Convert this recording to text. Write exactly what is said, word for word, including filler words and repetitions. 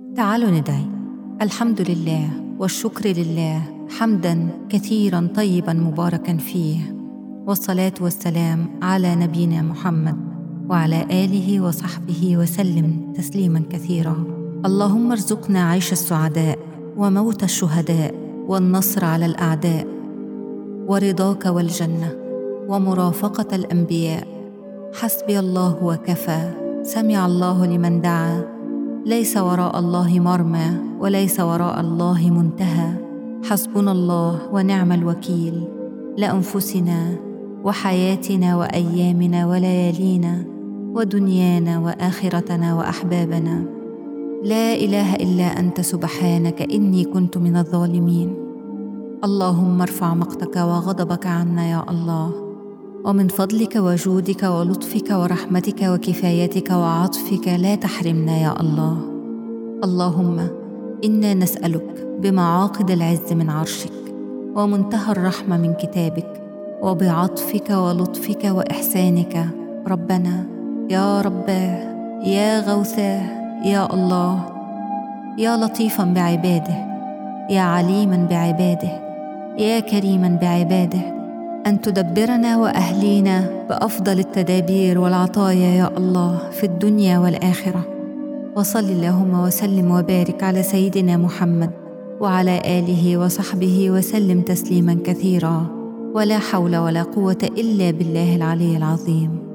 تعالوا ندعي. الحمد لله والشكر لله حمداً كثيراً طيباً مباركاً فيه، والصلاة والسلام على نبينا محمد وعلى آله وصحبه وسلم تسليماً كثيراً. اللهم ارزقنا عيش السعداء وموت الشهداء والنصر على الأعداء ورضاك والجنة ومرافقة الأنبياء. حسبي الله وكفى، سمع الله لمن دعا، ليس وراء الله مرمى وليس وراء الله منتهى. حسبنا الله ونعم الوكيل، لأنفسنا وحياتنا وأيامنا وليالينا ودنيانا وآخرتنا وأحبابنا. لا إله إلا أنت سبحانك إني كنت من الظالمين. اللهم ارفع مقتك وغضبك عنا يا الله، ومن فضلك وجودك ولطفك ورحمتك وكفايتك وعطفك لا تحرمنا يا الله. اللهم إنا نسألك بمعاقد العز من عرشك ومنتهى الرحمة من كتابك وبعطفك ولطفك وإحسانك، ربنا يا رباه يا غوثاه يا الله، يا لطيفا بعباده، يا عليما بعباده، يا كريما بعباده، أن تدبرنا وأهلينا بأفضل التدابير والعطايا يا الله في الدنيا والآخرة. وصل اللهم وسلم وبارك على سيدنا محمد وعلى آله وصحبه وسلم تسليما كثيرا، ولا حول ولا قوة إلا بالله العلي العظيم.